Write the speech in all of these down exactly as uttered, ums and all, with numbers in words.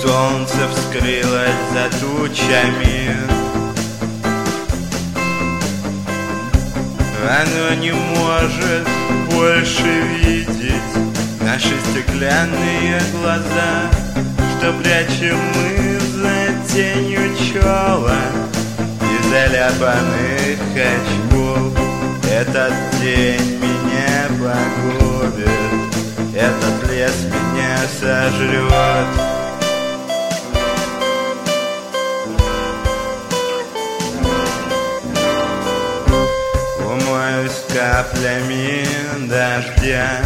Солнце вскрылось за тучами, оно не может больше видеть наши стеклянные глаза, что прячем мы за тенью чёла и заляпанных очков. Этот день меня погубит, этот лес меня сожрет. Умоюсь каплями дождя,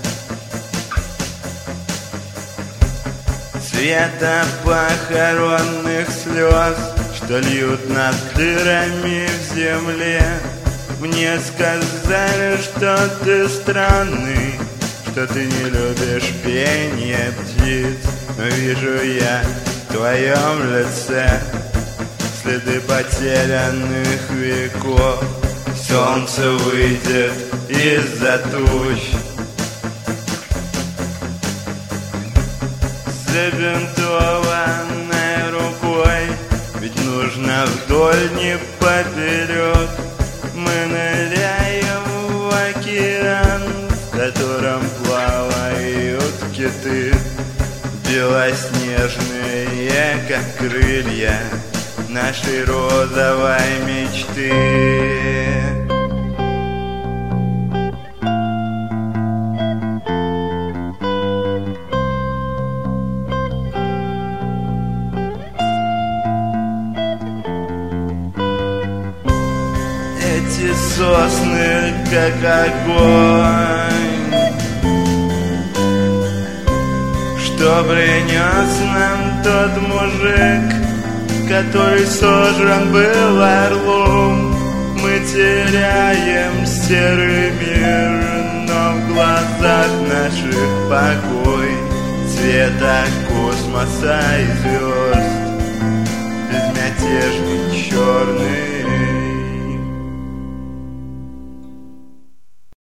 цвета похоронных слез, что льют над дырами в земле. Мне сказали, что ты странный, что ты не любишь пение птиц, но вижу я в твоем лице следы потерянных веков. Солнце выйдет из-за туч, забинтованной рукой, ведь нужно вдоль не поперек. Мы ныряем в океан, в котором плавают киты, белоснежные, как крылья нашей розовой мечты. Эти сосны, как огонь, что принес нам тот мужик, который сожран был орлом. Мы теряем серый мир, но в глазах наших покой, цвета космоса и звезд, безмятежный черный